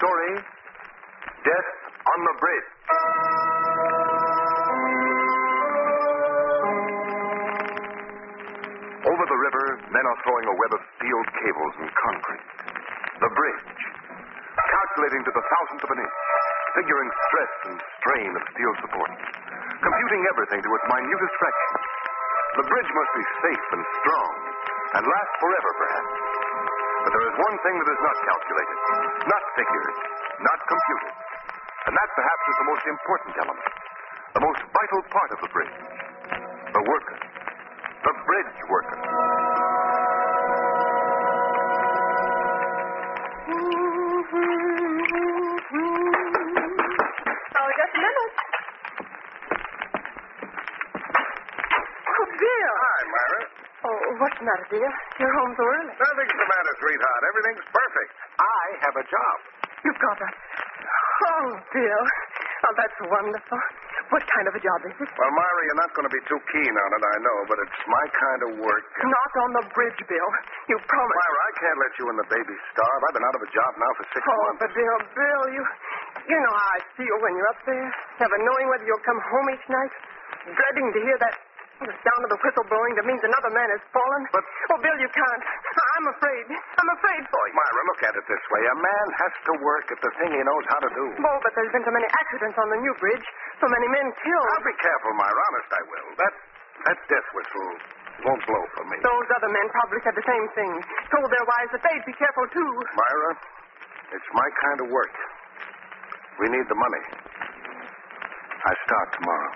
story, Death on the Bridge. Over the river, men are throwing a web of steel cables and concrete. The bridge. Calculating to the thousandth of an inch, figuring stress and strain of steel support, computing everything to its minutest fraction. The bridge must be safe and strong, and last forever, perhaps. But there is one thing that is not calculated, not figured, not computed. And that perhaps is the most important element, the most vital part of the bridge. The worker. The bridge worker. Oh, just a minute. Oh, Bill. Hi, Myra. Oh, what's the matter, dear? You're home so early. Nothing's the matter, sweetheart. Everything's perfect. I have a job. You've got a... Oh, Bill. Oh, that's wonderful. What kind of a job is it? Well, Myra, you're not going to be too keen on it, I know, but it's my kind of work. Not on the bridge, Bill. You promised. Myra, I can't let you and the baby starve. I've been out of a job now for 6 Oh, months. but Bill, you know how I feel when you're up there, never knowing whether you'll come home each night, dreading to hear that the sound of the whistle blowing that means another man has fallen. But... Oh, Bill, you can't. I'm afraid. I'm afraid for you. Myra, look at it this way. A man has to work at the thing he knows how to do. Oh, but there's been so many accidents on the new bridge, so many men killed. I'll be careful, Myra. Honest, I will. That death whistle won't blow for me. Those other men probably said the same thing. Told their wives that they'd be careful, too. Myra, it's my kind of work. We need the money. I start tomorrow.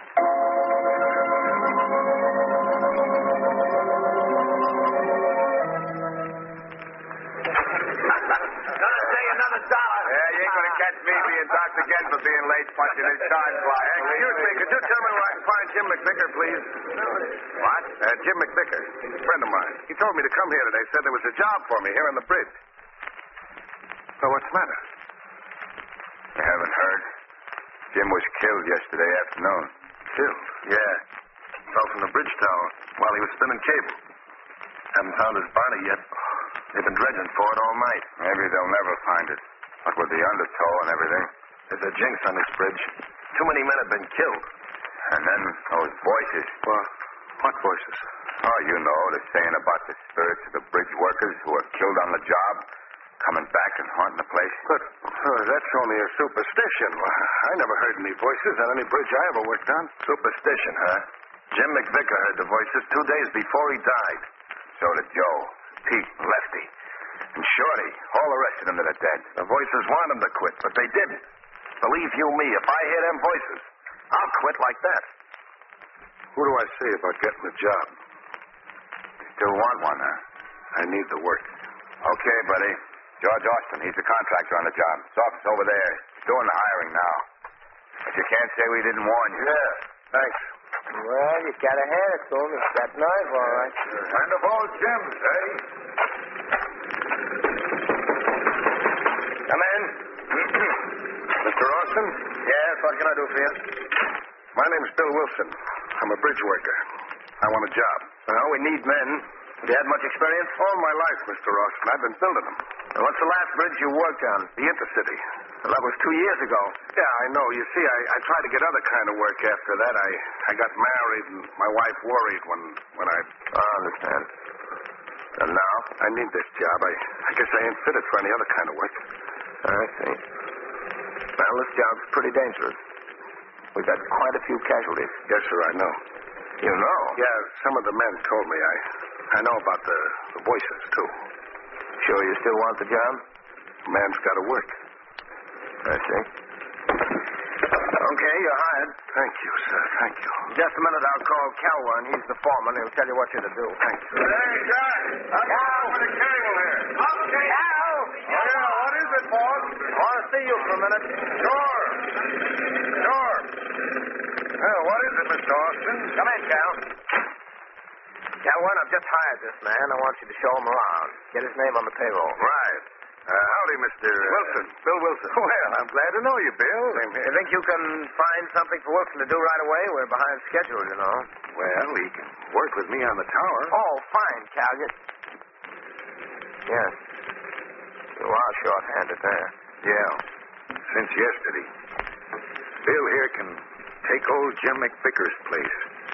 Yeah, you ain't gonna catch me being docked again for being late punching his time clock. Excuse me, could you tell me where I can find Jim McVicker, please? What? Jim McVicker, a friend of mine. He told me to come here today. Said there was a job for me here on the bridge. So what's the matter? You haven't heard? Jim was killed yesterday afternoon. Killed? Yeah. Fell from the bridge tower while he was spinning cable. Haven't found his body yet. They've been dredging for it all night. Maybe they'll never find it. What with the undertow and everything. There's a jinx on this bridge. Too many men have been killed. And then those voices. Well, what voices? Oh, you know, they're saying about the spirits of the bridge workers who were killed on the job, coming back and haunting the place. But that's only a superstition. I never heard any voices on any bridge I ever worked on. Superstition, huh? Jim McVicker heard the voices 2 days before he died. So did Joe, Pete, and Lefty. And Shorty. All the rest of them that are dead. The voices want them to quit, but they didn't. Believe you me, if I hear them voices, I'll quit like that. Who do I see about getting a job? Still want one, huh? I need the work. Okay, buddy. George Austin, he's the contractor on the job. His office over there. He's doing the hiring now. But you can't say we didn't warn you. Yeah, thanks. Well, you gotta hand it to him. He's got nerve, all right. Kind of old gems, eh? Come in. Mr. Austin? Yes, what can I do for you? My name's Bill Wilson. I'm a bridge worker. I want a job. Well, we need men. Have you had much experience? All my life, Mr. Austin. I've been building them. And what's the last bridge you worked on? The Intercity. Well, that was 2 years ago. Yeah, I know. You see, I tried to get other kind of work after that. I got married, and my wife worried when I... I understand. And now? I need this job. I guess I ain't fitted for any other kind of work. I see. Well, this job's pretty dangerous. We've had quite a few casualties. Yes, sir, I know. You know? Yeah, some of the men told me. I know about the voices, too. Sure you still want the job? A man's got to work. I see. Okay, you're hired. Thank you, sir. Thank you. Just a minute, I'll call Calwan. He's the foreman. He'll tell you what you're to do. Thank you. Hey, Jack! Cal! With a cable here. Okay. Cal! Oh, yeah, what is it, boss? I want to see you for a minute. Sure. Well, what is it, Mr. Austin? Come in, Cal. Calwan, I've just hired this man. I want you to show him around. Get his name on the payroll. Right. Howdy, Mr. Wilson. Bill Wilson. Well, I'm glad to know you, Bill. Same here. You think you can find something for Wilson to do right away? We're behind schedule, you know. Well, he can work with me on the tower. Oh, fine, Cal. Yes. You are short-handed there. Yeah. Since yesterday. Bill here can take old Jim McVicker's place.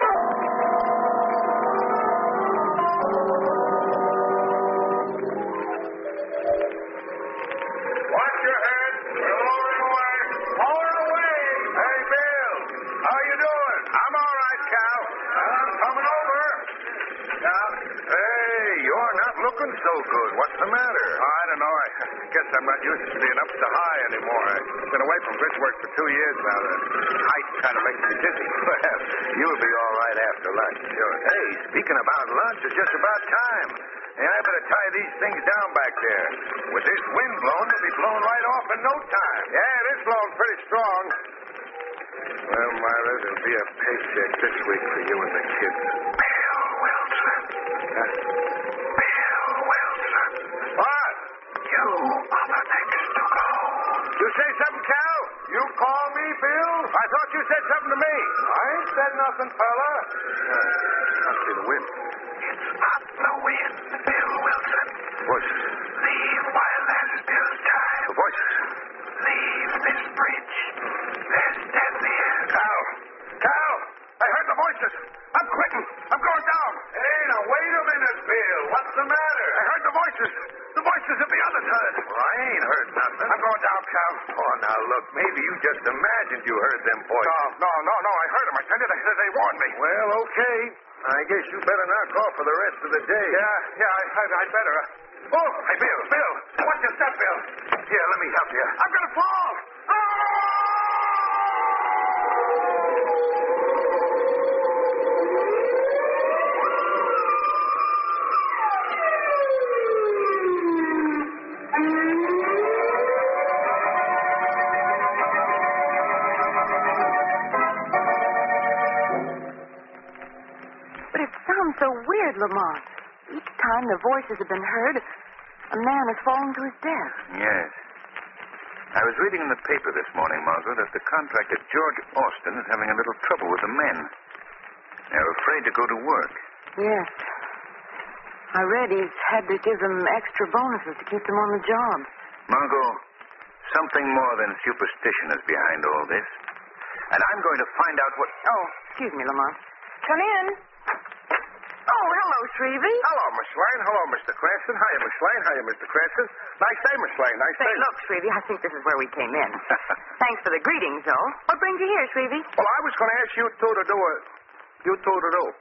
Watch your head. We're lowering away. Lowering away. Hey, Bill. How you doing? I'm all right, Cal. I'm coming over. Cal? Hey, you're not looking so good. What's the matter? I don't know. I guess I'm not used to being up so high anymore. I've been away from bridge work for 2 years now. The height kind of makes me dizzy. Well, you'll be all right after lunch. Sure. Hey, speaking about lunch, it's just about time. Hey, I better tie these things down back there. With this wind blowing, they'll be blown right off in no time. Yeah, it is blowing pretty strong. Well, Myra, there'll be a paycheck this week for you and the kids. Bill Wilson. Huh? Bill Wilson. What? You are the next to go. You say something, Cal? You call me Bill? I thought you said something to me. I ain't said nothing, fella. Must be the wind. It's not the wind, Bill Wilson. Voices. Leave while there's still time. The voices. Leave this bridge. There's death here. Cal! Cal! I heard the voices. I'm quitting. I'm going down. Hey, now wait a minute, Bill. What's the matter? I heard the voices. The voices at the other side. Well, I ain't heard nothing. I'm going down, Cal. Oh, now look, maybe you just imagined you heard them voices. No. I heard them. I said it. They warned me. Well, okay. I guess you better knock off for the rest of the day. Yeah, I better. Oh, hey, Bill. Watch your step, Bill. Here, let me help you. I'm going to fall. But it sounds so weird, Lamont. Each time the voices have been heard, a man has fallen to his death. Yes. I was reading in the paper this morning, Margot, that the contractor George Austin is having a little trouble with the men. They're afraid to go to work. Yes. I read he's had to give them extra bonuses to keep them on the job. Margot, something more than superstition is behind all this. And I'm going to find out what... Oh, excuse me, Lamont. Come in. Oh, hello, Shrevey. Hello, Miss Lane. Hello, Mr. Cranston. Hiya, Miss Lane. Hiya, Mr. Cranston. Nice day, Miss Lane. Nice Say, day. look, Shrevey, I think this is where we came in. Thanks for the greetings, though. What brings you here, Shrevey? Well, I was going to ask you two to do a... You two to do.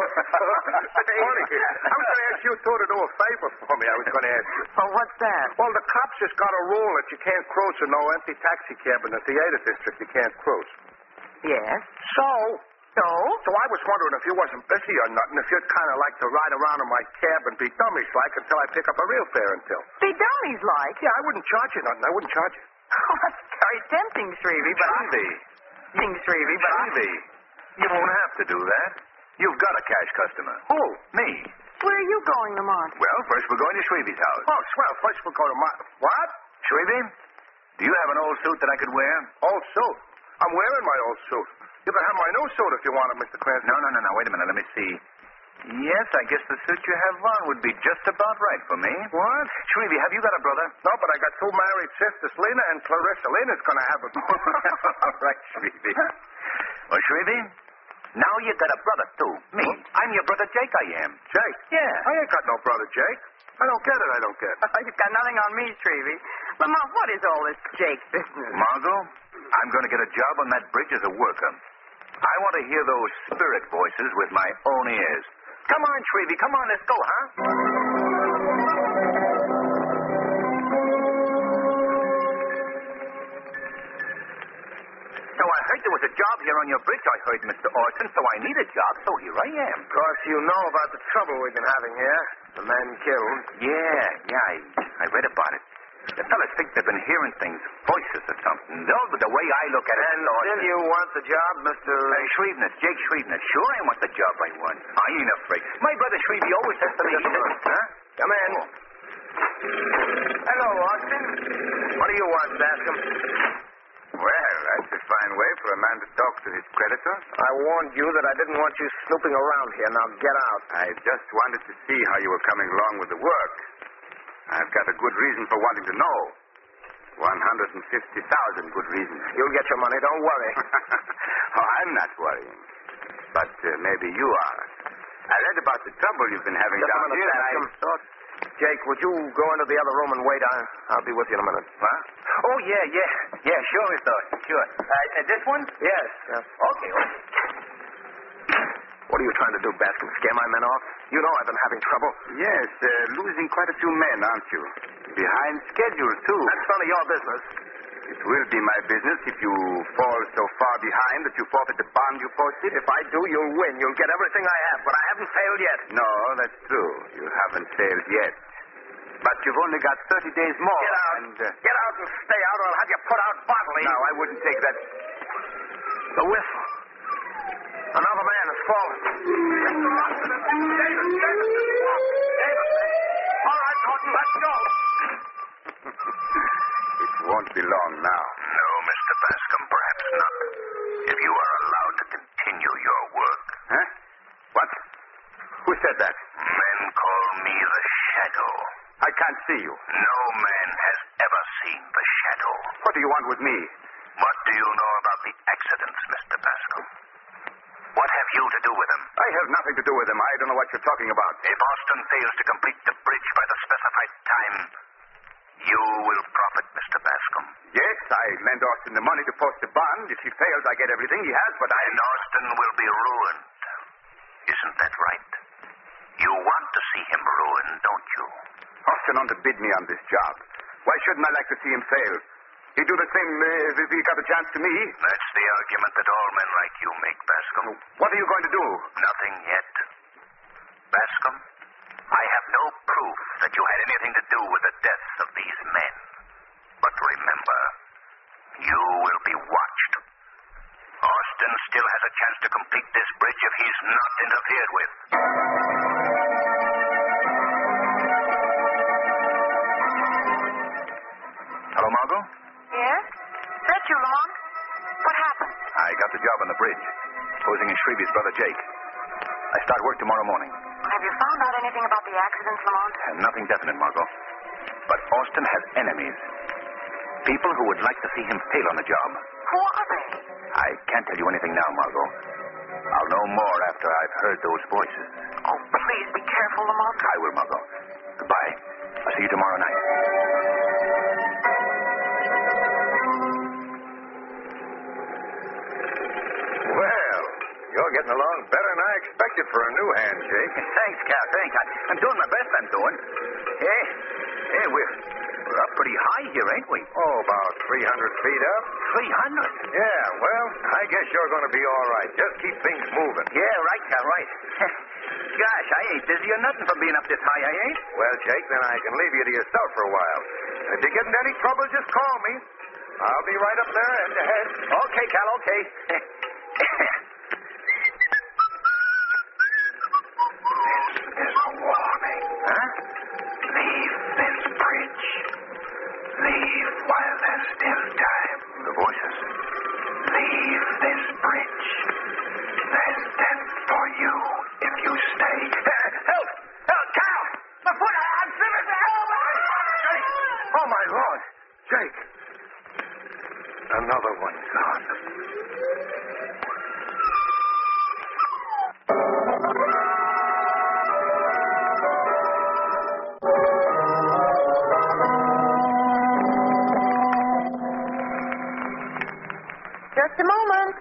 Funny. I was going to ask you two to do a favor for me. I was going to ask you. Oh, what's that? Well, the cops just got a rule that you can't cruise in no empty taxi cab in the theater district. You can't cruise. Yes. So So? I was wondering if you wasn't busy or nothing, if you'd kind of like to ride around in my cab and be dummies-like until I pick up a real fare until. Be dummies-like? Yeah, I wouldn't charge you nothing. I wouldn't charge you. Oh, that's very tempting, Shrevey, but Shrevey, Shrevey, you won't have to do that. You've got a cash customer. Who? Me. Where are you going, Lamont? Well, first we're going to Shrevey's house. Oh, swell. First we'll go to my... What? Shrevey, do you have an old suit that I could wear? Old suit? I'm wearing my old suit. You can have my new suit if you want it, Mr. Cranston. No. Wait a minute. Let me see. Yes, I guess the suit you have on would be just about right for me. What? Shrevey, have you got a brother? No, but I got two married sisters, Lena and Clarissa. Lena's going to have a... All right, Shrevey. Well, Shrevey, now you got a brother, too. Me. I'm your brother Jake, I am. Jake? Yeah. I ain't got no brother, Jake. I don't get it. You've got nothing on me, Shrevey. Lamont, what is all this Jake business? Margot, I'm going to get a job on that bridge as a worker. I want to hear those spirit voices with my own ears. Come on, Shrevey. Come on, let's go, huh? So I heard there was a job here on your bridge. I heard Mr. Orson, so I need a job, so here I am. Of course, you know about the trouble we've been having here. The man killed. Yeah, I read about it. The fellas think they've been hearing things, voices or something. No, but the way I look at it... And still you want the job, Mr... Shreveness, Jake Shreveness. Sure, I want the job I want. I ain't afraid. My brother Shrevey always says to me... Huh? Come in. Oh. Hello, Austin. What do you want, Bascom? Well, that's a fine way for a man to talk to his creditor. I warned you that I didn't want you snooping around here. Now get out. I just wanted to see how you were coming along with the work. I've got a good reason for wanting to know. 150,000 good reasons. You'll get your money, don't worry. Oh, I'm not worrying. But maybe you are. I read about the trouble you've been having Just a down minute, here, and I Bascom. thought... Jake, would you go into the other room and wait? I'll be with you in a minute. What? Oh, yeah. Yeah, sure, Mr. Austin, sure. This one? Yes. Okay. What are you trying to do, Bascom? Scare my men off? You know I've been having trouble. Yes, losing quite a few men, aren't you? Behind schedule, too. That's none of your business. It will be my business if you fall so far behind that you forfeit the bond you posted. If I do, you'll win. You'll get everything I have, but I haven't failed yet. No, that's true. You haven't failed yet. But you've only got 30 days more. Get out. And, Get out and stay out, or I'll have you put out bodily. No, I wouldn't take that. The whistle. Another man has fallen. David. All right, Norton, let's go. It won't be long now. No, Mr. Bascom, perhaps not. If you are allowed to continue your work. Huh? What? Who said that? Men call me the Shadow. I can't see you. No man has ever seen the Shadow. What do you want with me? What do you know about the accidents, Mr. Bascom? What have you to do with them? I have nothing to do with them. I don't know what you're talking about. If Austin fails to complete the bridge by the specified time, you will profit, Mr. Bascom. Yes, I lent Austin the money to post the bond. If he fails, I get everything he has, but And Austin will be ruined. Isn't that right? You want to see him ruined, don't you? Austin underbid me on this job. Why shouldn't I like to see him fail? He'd do the same if he got a chance to me. That's the argument that all men like you make, Bascom. What are you going to do? Nothing yet. Bascom, I have no proof that you had anything to do with the deaths of these men. But remember, you will be watched. Austin still has a chance to complete this bridge if he's not interfered with. Hello, Margot? Yes? That you, Lamont? What happened? I got the job on the bridge, posing as Shreve's brother Jake. I start work tomorrow morning. Have you found out anything about the accidents, Lamont? Nothing definite, Margot. But Austin has enemies. People who would like to see him fail on the job. Who are they? I can't tell you anything now, Margot. I'll know more after I've heard those voices. Oh, please be careful, Lamont. I will, Margot. Goodbye. I'll see you tomorrow night. Well, you're getting along better than I expected for a new hand, Jake. Thanks, Cal. Thanks. I'm doing my best, I'm doing. Hey, we're up pretty high here, ain't we? Oh, about 300 feet up. 300? Yeah, well, I guess you're going to be all right. Just keep things moving. Yeah, right, Cal, right. Gosh, I ain't dizzy or nothing from being up this high, I ain't. Well, Jake, then I can leave you to yourself for a while. If you get in any trouble, just call me. I'll be right up there head to head. Okay, Cal, okay. This is a warning. Huh? Leave this bridge. Leave while there's still time. The voices. Leave this bridge. There's death for you if you stay. Help! Help, Cal! My foot, I'm slipping! Jake! Oh, my Lord! Jake! Another one gone. Just a moment.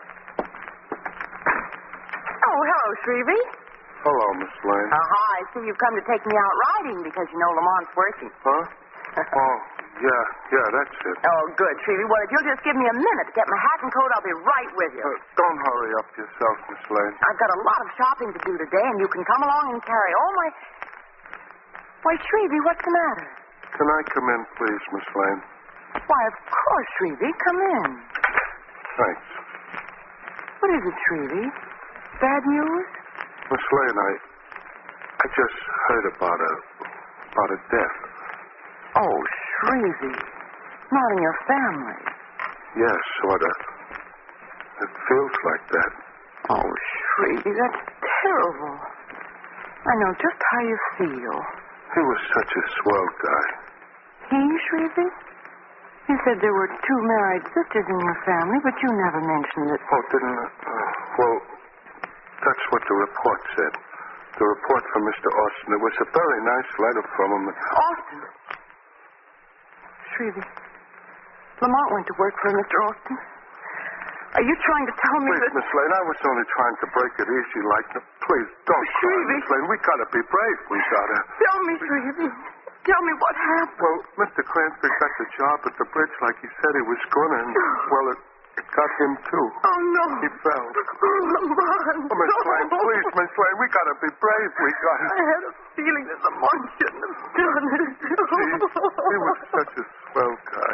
Oh, hello, Shrevey. Hello, Miss Lane. I see you've come to take me out riding because you know Lamont's working. Huh? Oh, yeah, that's it. Oh, good, Shrevey. Well, if you'll just give me a minute to get my hat and coat, I'll be right with you. Don't hurry up yourself, Miss Lane. I've got a lot of shopping to do today, and you can come along and carry all my... Why, Shrevey, what's the matter? Can I come in, please, Miss Lane? Why, of course, Shrevey. Come in. Thanks. What is it, Shrevey? Bad news? Miss Lane, I just heard about a death. Oh, Shrevey. Not in your family. Yes, sort of. It feels like that. Oh, Shrevey, that's terrible. I know just how you feel. He was such a swell guy. He, Shrevey? You said there were 2 married sisters in your family, but you never mentioned it. Oh, didn't I? Well, that's what the report said. The report from Mr. Austin. It was a very nice letter from him. Austin? Shrevey, Lamont went to work for Mr. Austin. Are you trying to tell me Please, that... Miss Lane, I was only trying to break it easy like... Please, don't cry, Shrevey. Miss Lane. We gotta be brave. We gotta... Tell me, Shrevey. Tell me what happened. Well, Mr. Cransford got the job at the bridge like he said he was gonna, and, well, it got him, too. Oh, no. He fell. Lamont. Oh, Miss Lane, please, Miss Lane, we gotta be brave. We gotta... I had a feeling that Lamont shouldn't have done it. He was such a swell guy.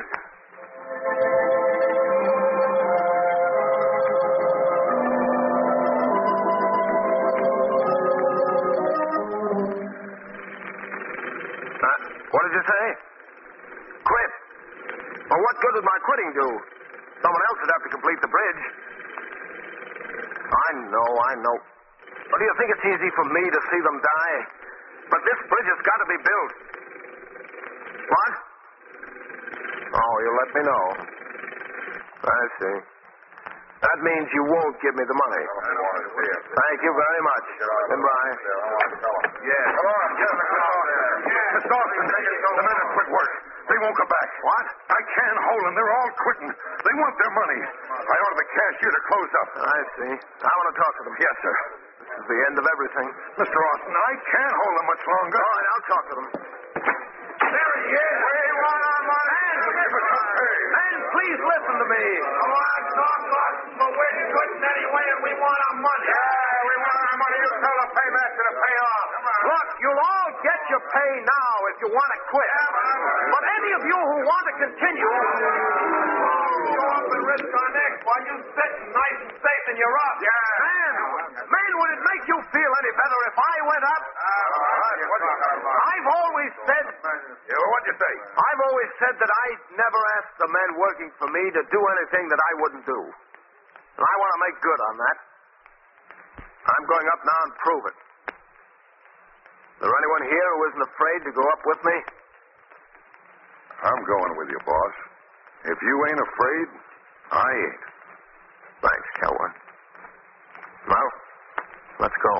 What did you say? Quit. Well, what good would my quitting do? Someone else would have to complete the bridge. I know. But do you think it's easy for me to see them die? But this bridge has got to be built. What? Oh, you'll let me know. I see. That means you won't give me the money. Thank you very much. Goodbye. Yeah. Come on, get in the car there. Miss Dawson, the men have quit work. They won't come back. What? I can't hold them. They're all quitting. They want their money. I ordered the cashier to close up. I see. I want to talk to them. Yes, sir. This is the end of everything. Mr. Austin, I can't hold them much longer. All right, I'll talk to them. There he is. We want our money. Man, please listen to me. Come on, talk, Austin, but we're quitting anyway, and we want our money. Yeah, we want our money. You tell the paymaster to pay off. Look, you'll all get your pay now if you want to quit. But any of you who want to continue... Go up and risk our necks while you sitting nice and safe in your up. Yeah. Man, would it make you feel any better if I went up? I've always said... What'd you say? I've always said that I'd never ask the men working for me to do anything that I wouldn't do. And I want to make good on that. I'm going up now and prove it. Is there anyone here who isn't afraid to go up with me? I'm going with you, boss. If you ain't afraid, I ain't. Thanks, Calvin. Well, let's go.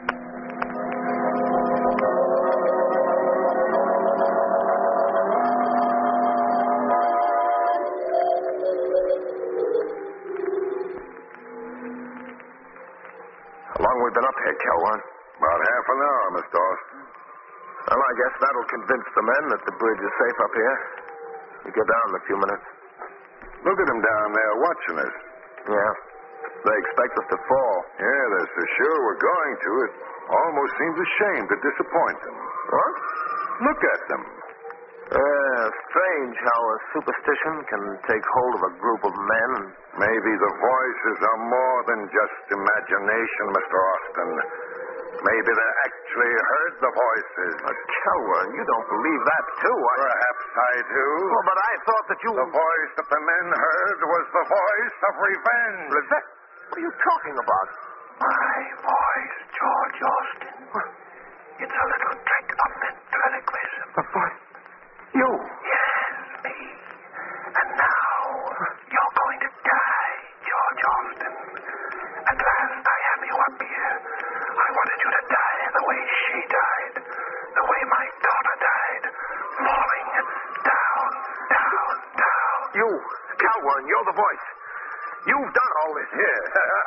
How long we been up here, Calvin? About half an hour, Miss Dawson. Well, I guess that'll convince the men that the bridge is safe up here. You get down in a few minutes. Look at them down there watching us. Yeah. They expect us to fall. Yeah, they're so sure we're going to. It almost seems a shame to disappoint them. What? Look at them. Strange how a superstition can take hold of a group of men. Maybe the voices are more than just imagination, Mr. Austin. Maybe they actually heard the voices. Calvin, you don't believe that, too. Perhaps I do. Oh, but I thought that you... The voice that the men heard was the voice of revenge. What are you talking about? My voice, George Austin. It's a little trick of ventriloquism. The voice? You? Yes, me. And now, you're going to die, George Austin. At last, I have you up here. I wanted you to die the way she died. The way my daughter died. Falling down, down, down. You, Calvin, you're the voice. You've done all this. Yeah.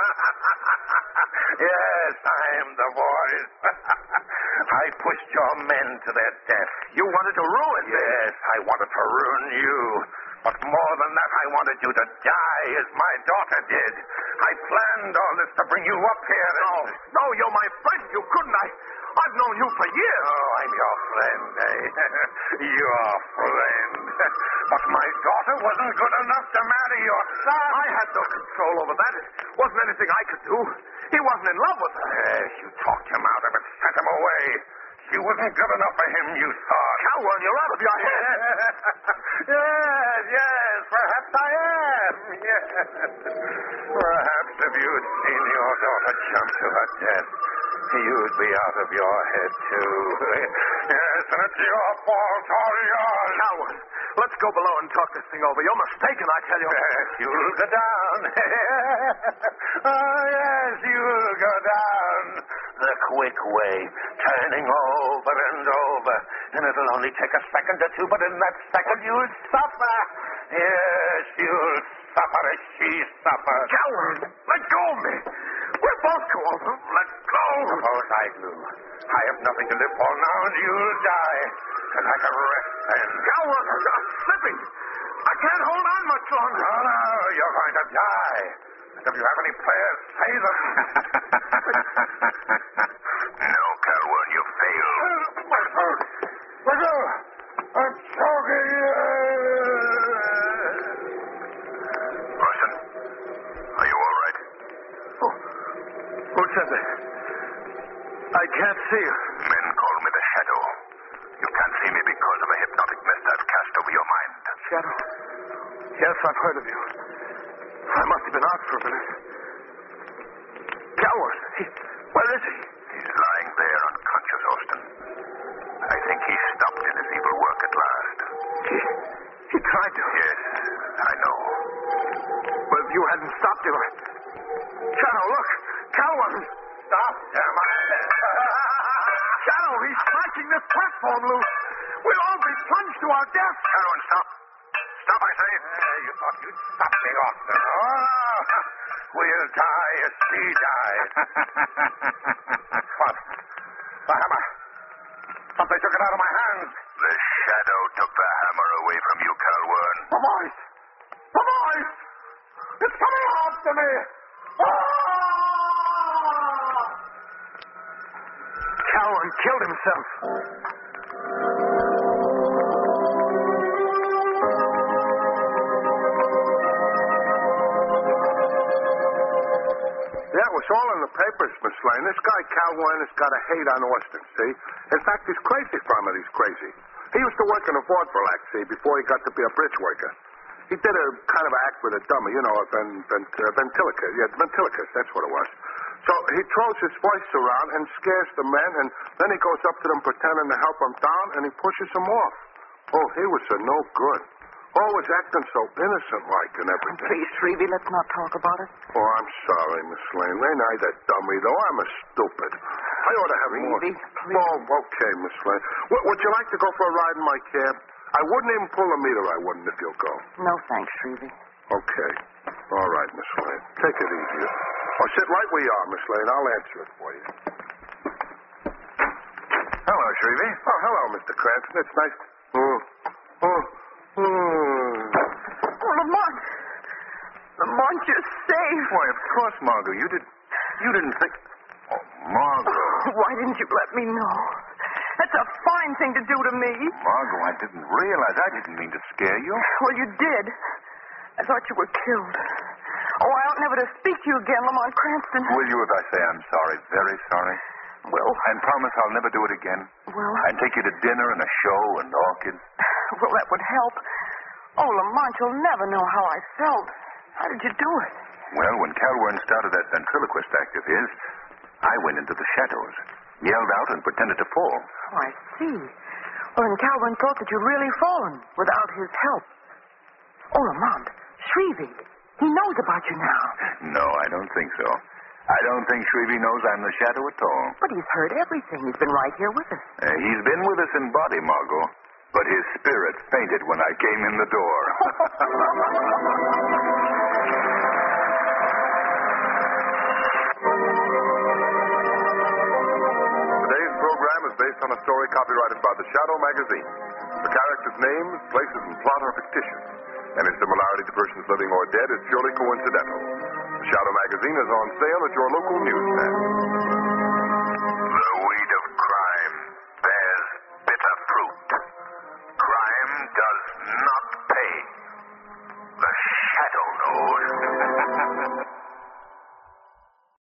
Yes, I am the voice. I pushed your men to their death. You wanted to ruin me. Yes, I wanted to ruin you. But more than that, I wanted you to die as my daughter did. I planned all this to bring you up here. No, you're my friend. You couldn't. I've known you for years. Oh, I'm your friend, eh? Your friend. But my daughter wasn't good enough to marry your son. I had no control over that. It wasn't anything I could do. He wasn't in love with her. Yes, you talked him out of it, sent him away. She wasn't good enough for him, you thought. Calvin, you're out of your head. Yes, perhaps I am. Yes. Perhaps if you'd seen your daughter jump to her death, you'd be out of your head, too. Yes, and it's your fault, all yours. Calvin, let's go below and talk this thing over. You're mistaken, I tell you. Yes, you'll go down. Oh, yes, you'll go down. The quick way, turning over and over. And it'll only take a second or two, but in that second you'll suffer. Yes, you'll suffer as she suffers. Calvin, let go of me. We're both going. Let go. Suppose I do. I have nothing to live for now, and you'll die. And I can rest then. Calvin, I'm slipping. I can't hold on much longer. Oh, no, you're going to die. And if you have any prayers, say them. No, Calvin, you failed. I'm choking. Orson, are you all right? Who said that? I can't see you. Men call me the Shadow. You can't see me because of a hypnotic mist I've cast over your mind. Shadow? Yes, I've heard of you. I must have been out for a minute. Calvin, where is he? He's lying there unconscious, Austin. I think he stopped in his evil work at last. He tried to. Yes, I know. Well, if you hadn't stopped him, Shadow, look! Calvin! Stop him, I said. Shadow, he's smashing this platform loose. We'll all be plunged to our death. Calvin, stop. Stop, I say. You thought you'd stop me, Austin. Oh, we'll die as she died. What? The hammer. Thought they took it out of my hands. The Shadow took the hammer away from you, Calvin. The voice! The voice! It's coming after me! Calvin killed himself. Yeah, it was all in the papers, Miss Lane. This guy, Calvin, has got a hate on Austin, see? In fact, he's crazy from it. He's crazy. He used to work in a vaudeville act, see, before he got to be a bridge worker. He did a kind of act with a dummy, you know, a ventriloquist. Yeah, ventriloquist, that's what it was. So he throws his voice around and scares the men, and then he goes up to them pretending to help them down, and he pushes them off. Oh, he was a no good. Always acting so innocent-like and everything. Please, Shrevey, let's not talk about it. Oh, I'm sorry, Miss Lane. Ain't I that dummy, though? I'm a stupid. I ought to have more. Shrevey, please. Oh, okay, Miss Lane. Would you like to go for a ride in my cab? I wouldn't even pull a meter, I wouldn't, if you'll go. No, thanks, Shrevey. Okay. All right, Miss Lane. Take it easy. Oh, sit right where you are, Miss Lane. I'll answer it for you. Hello, Shrevey. Oh, hello, Mr. Cranston. It's nice. Oh, Lamont. Lamont, you're safe. Why, of course, Margot. You didn't think... Oh, Margot. Why didn't you let me know? That's a fine thing to do to me. Margot, I didn't realize. I didn't mean to scare you. Well, you did. I thought you were killed. Oh, I ought never to speak to you again, Lamont Cranston. Will you, if I say I'm sorry, very sorry? Well, And promise I'll never do it again? well, And take you to dinner and a show and orchids? well, that would help. Oh, Lamont, you'll never know how I felt. How did you do it? Well, when Calvin started that ventriloquist act of his, I went into the shadows, yelled out, and pretended to fall. Oh, I see. Well, and Calvin thought that you'd really fallen without his help. Oh, Lamont, Shrevey, he knows about you now. No, I don't think so. I don't think Shrevey knows I'm the Shadow at all. But he's heard everything. He's been right here with us. He's been with us in body, Margot, but his spirit fainted when I came in the door. Today's program is based on a story copyrighted by The Shadow magazine. The characters' names, places, and plot are fictitious. Any similarity to persons living or dead is purely coincidental. The Shadow magazine is on sale at your local newsstand. The weed of crime bears bitter fruit. Crime does not